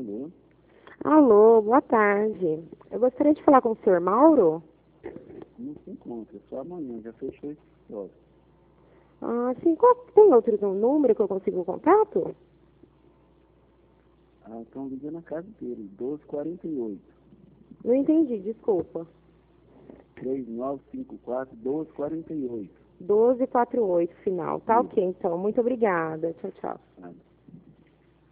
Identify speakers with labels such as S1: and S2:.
S1: Alô?
S2: Alô, boa tarde. Eu gostaria de falar com o senhor Mauro.
S1: Não se encontra, só amanhã, já fechou esse episódio.
S2: Ah, sim, tem outro número que eu consigo o contato?
S1: Ah, então liga na casa dele, 1248.
S2: Não entendi, desculpa.
S1: 3954 1248.
S2: 1248 final. Tá
S1: Isso.
S2: ok, então. Muito obrigada. Tchau, tchau.